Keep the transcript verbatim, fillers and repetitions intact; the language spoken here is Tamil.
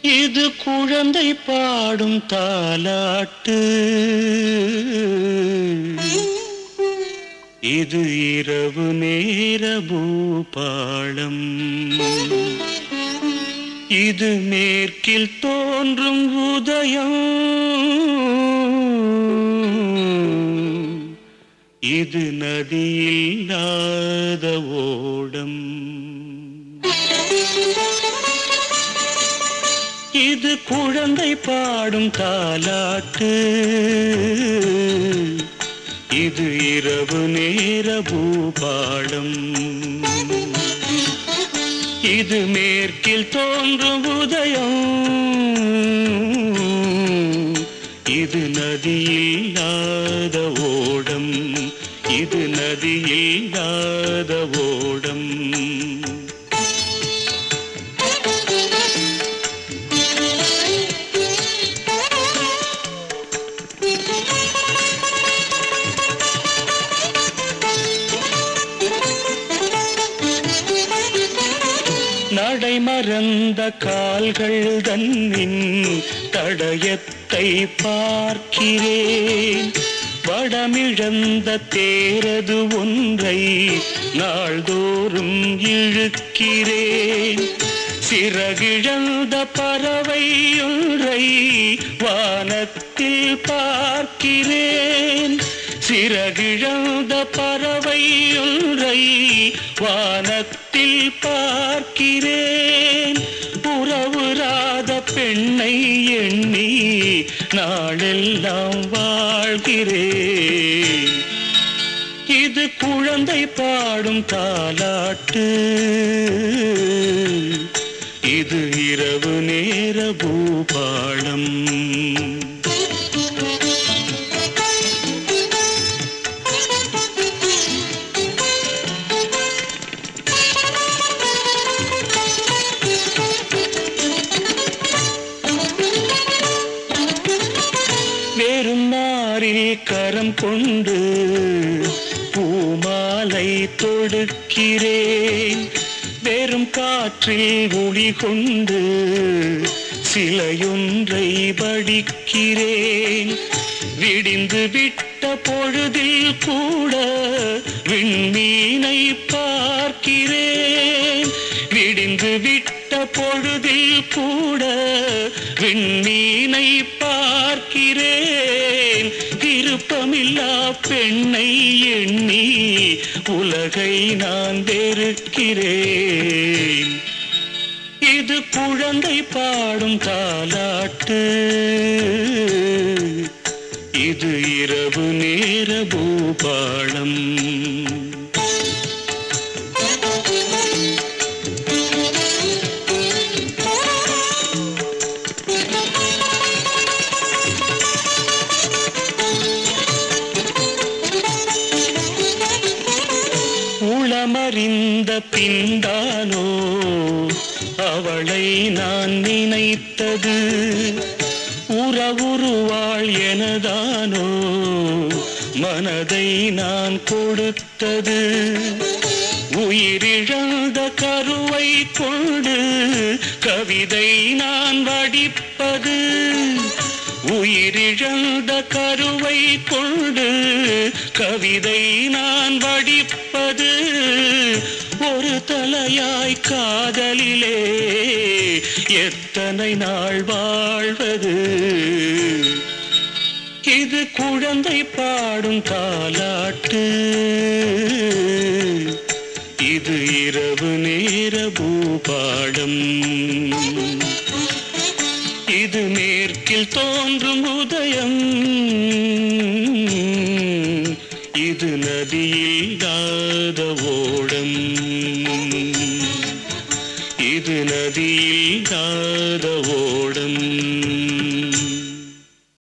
இது குழந்தை பாடும் தாலாட்டு, இது இரவு நேர பூபாளம், இது மேற்கில் தோன்றும் உதயம், இது நதியில்லாத ஓடம், இது குழந்தை பாடும் தாலாட்டு, இது இரவு நேர பூபாளம், இது மேற்கில் தோன்றும் உதயம், இது நதியில்லாத ஓடம், இது நதியில்லாத ஓடம். நடை மறந்த கால்கள் தன்னின் தடயத்தை பார்க்கிறேன், வடமிழந்த தேரது ஒன்றை நாள்தோறும் இழுக்கிறேன், சிறகிழந்த பறவை ஒன்றை வானத்தில் பார்க்கிறேன், சிறகிழந்த பறவை ஒன்றை வானத்தில் பார்க்கிறேன், உறவுறாத பெண்ணை எண்ணி நாளெல்லாம் வாழ்கிறேன், இது குழந்தை பாடும் தாலாட்டு, இது இரவு நேர பூபாளம். வேறும் நாரில் கரம் கொண்டு பூமாலை தொடுக்கிறேன், வெறும் காற்றில் ஒளி கொண்டு சிலையொன்றை படிக்கிறேன், விடிந்து விட்ட பொழுதில் கூட விண்மீனை பார்க்கிறேன், விடிந்து விட்ட பொழுதில் கூட விண்மீனை பார்க்கிறேன், விருப்பமில்லா பெண்ணை எண்ணி உலகை நான் வெறுக்கிறேன், இது குழந்தை பாடும் தாலாட்டு, இது இரவு நேர பூபாளம். உளமறிந்த பின்தானோ அவளை நான் நினைத்தது, உறவுருவாள் எனதானோ மனதை நான் கொடுத்தது, உயிரிழந்த கருவை கொண்டு கவிதை நான் வடிப்பது, உயிரிழந்த கருவை கொண்டு கவிதை நான் வடிப்பது, ஒரு தலையாய் காதலிலே எத்தனை நாள் வாழ்வது, இது குழந்தை பாடும் தாலாட்டு, இது இரவு நேர பூபாளம், இது மேற்கில் தோன்றும் உதயம், இது நதியில்லாத ஓடம், இது நதியில்லாத ஓடம்.